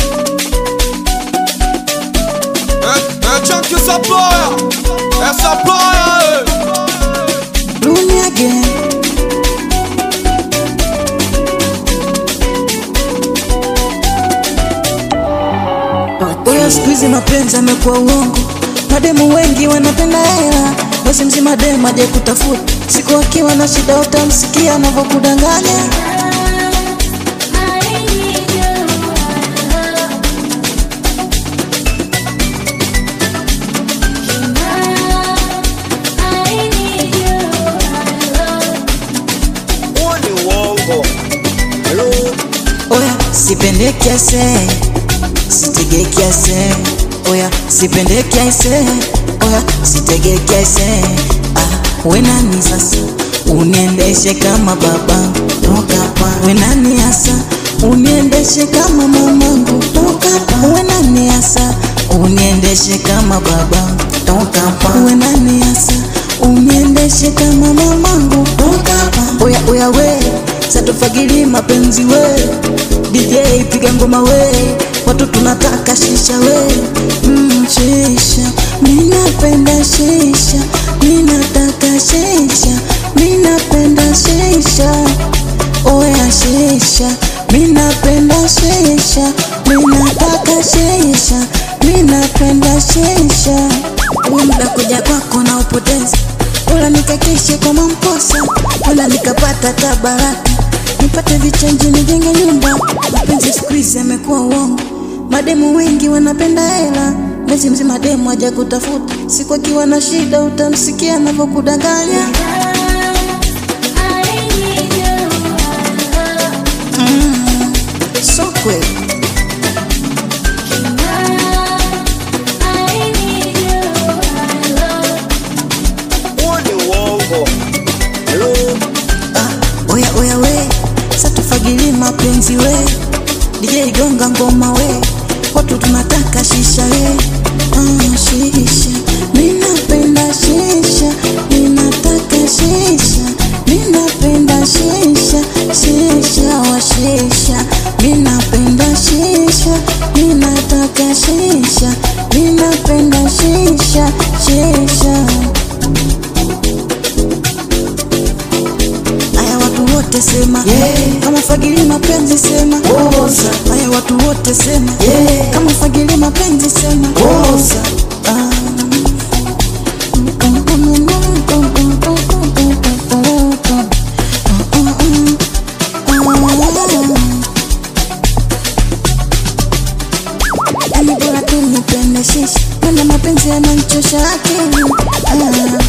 Chunky supplier, supplier. Rooney again. Oya siku hizi mapenzi yamekuwa uongo, mademu wengi wanapenda hela, basi mzima demu aje kutafuta, siku akiwa na shida utamsikia anavyokudanganya. Oya sipende kiase, sitege kiase. Oya sipende kiase, oya sitege kiase. We nani sasa uniendeshe kama baba, toka hapa. We nani hasa uniendeshe kama mamangu, toka hapa. We nani hasa uniendeshe kama baba, toka hapa. We nani hasa uniendeshe kama mamangu, toka hapa. Oya oya we satufagili mapenzi we, DJ piga ngoma we, watu tunataka shisha we. Shisha, minapenda shisha, minataka shisha, minapenda shisha. Oya shisha, minapenda shisha, minataka shisha, minapenda shisha. Muda kuja kwako na upoteza, ula nikakeshe kama mposa, ula nikapata tabaraka, nipate vichenji nijenge nyumba. Mapenzi siku hizi yamekuwa uongo, mademu wengi wanapenda hela, basi mzima demu aje kutafuta, siku akiwa na shida utamsikia anavyokudanganya. So kweli oya oya we satufagili mapenzi we, DJ gonga ngoma we, watu tunataka shisha we. Shisha, minapenda shisha, minataka shisha, minapenda shisha, shisha wa shisha, minapenda shisha, minataka shisha, minapenda shisha, shisha. Wote sema yeah. Kama fagili mapenzi sema oza. Haya watu wote sema yeah. Kama fagili mapenzi sema oza. Yani bora tu nipende shisha, maana mapenzi yananichosha akili.